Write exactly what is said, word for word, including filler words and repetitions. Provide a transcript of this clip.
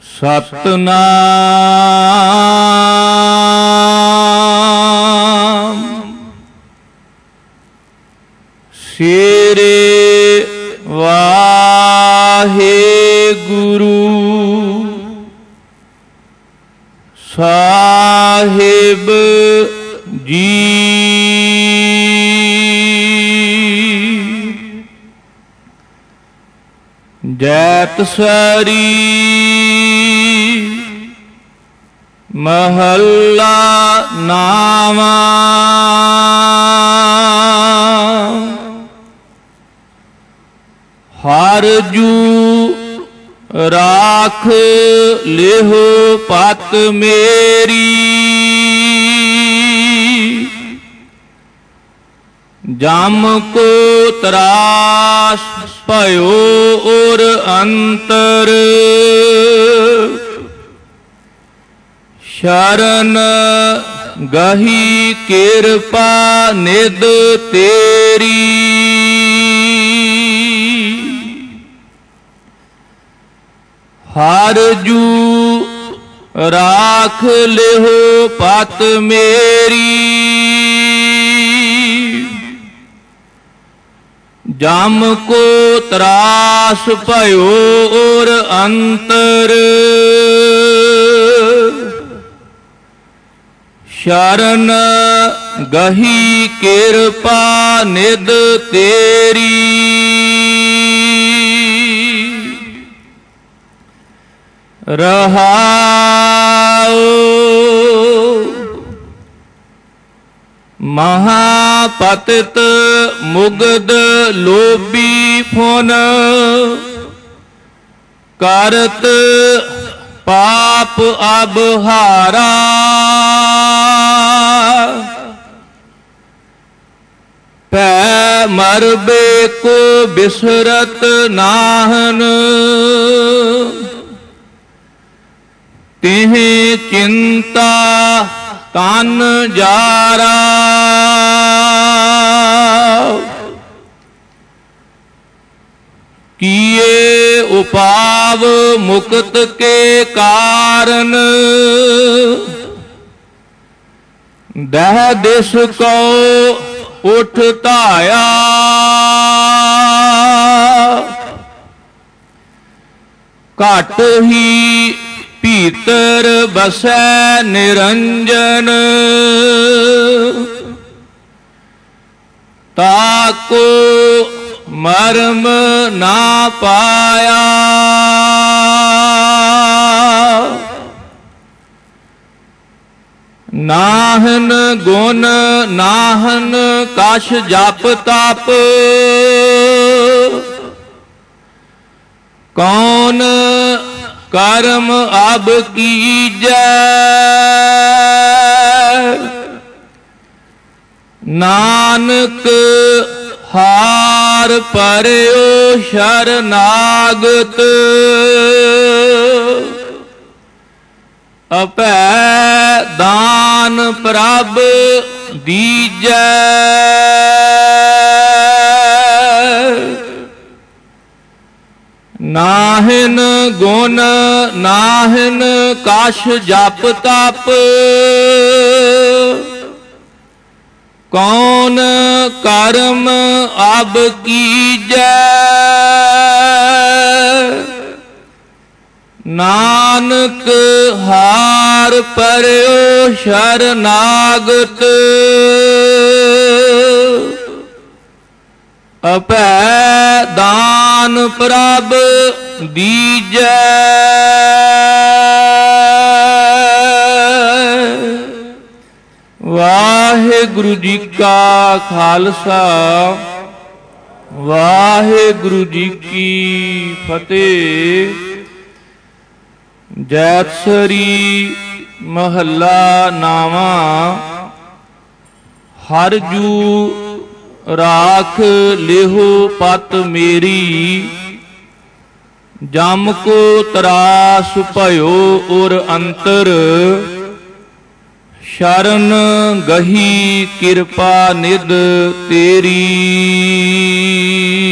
ਸਤਨਾਮ ਸੇਰੇ ਵਾਹਿਗੁਰੂ ਸਾਹਿਬ ਜੀ। ਜੈਤਸਰੀ ਮਹੱਲਾ ਨਾਵਾਂ। ਹਰਿ ਜੂ ਰਾਖ ਲਿਹੁ ਪਤ ਮੇਰੀ, ਜਮ ਕੋ ਤਰਾਸ ਭਇਓ ਔਰ ਅੰਤਰ, ਸ਼ਰਨ ਗਹੀ ਕਿਰਪਾ ਨਿਧ ਤੇਰੀ। ਹਰਿ ਜੂ ਰਾਖ ਲਿਹੁ ਪਤ ਮੇਰੀ, ਜਮ ਕੋ ਤਰਾਸ ਭਇਓ ਔਰ ਅੰਤਰ, ਸ਼ਰਨ ਗਹੀ ਕਿਰਪਾ ਨਿਧ ਤੇਰੀ। ਰਹਾਉ ਮਹਾਪਤਿਤ ਮੁਗਧ ਲੋਭੀ ਫੁਨ, ਕਰਤ ਪਾਪ ਅਬਹਾਰਾ, ਭੈ ਮਰਬੇ ਕੋ ਬਿਸਰਤ ਨਾਹਨ, ਤਿਹ ਚਿੰਤਾ ਤਨ ਜਾਰਾ। ਕੀਏ ਉਪਾਵ ਮੁਕਤ ਕੇ ਕਾਰਨ, ਦਹ ਦਿਸ ਕੋ ਉਠ ਧਾਇਆ, ਘਟ ਹੀ ਭੀਤਰ ਬਸੈ ਨਿਰੰਜਨ, ਤਾਕੋ ਮਰਮ ਨਾ ਪਾਇਆ। ਨਾਹਨ ਗੁਣ ਨਾਹਨ ਕਛ ਜਪ ਤਪ, ਕੌਣ ਕਰਮ ਅਬ ਕੀਜੈ। ਨਾਨਕ ਹਾਰ ਪਰਿਓ ਸ਼ਰਨਾਗਤ, ਅਭੈ ਦਾਨ ਪ੍ਰਭ ਦੀਜੈ। ਨਾਹਿਨ ਗੁਣ ਨਾਹਿਨ ਕਛ ਜਪ ਤਪ, ਕੌਣ ਕਰਮ ਅਬ ਕੀਜੈ। ਨਾਨਕ ਹਾਰ ਪਰਿਓ ਸ਼ਰਨਾਗਤ, ਅਭੈ ਦਾਨ ਪ੍ਰਭ ਦੀਜੈ। ਵਾਹਿਗੁਰੂ ਜੀ ਕਾ ਖਾਲਸਾ, ਵਾਹਿਗੁਰੂ ਜੀ ਕੀ ਫਤਿਹ। ਜੈਤਸਰੀ ਮਹੱਲਾ ਨਾਵਾਂ। ਹਰਿ ਜੂ ਰਾਖ ਲਿਹੁ ਪਤ ਮੇਰੀ, ਜਮ ਕੋ ਤਰਾਸ ਭਇਓ ਔਰ ਅੰਤਰ, ਸ਼ਰਨ ਗਹੀ ਕਿਰਪਾ ਨਿਧ ਤੇਰੀ।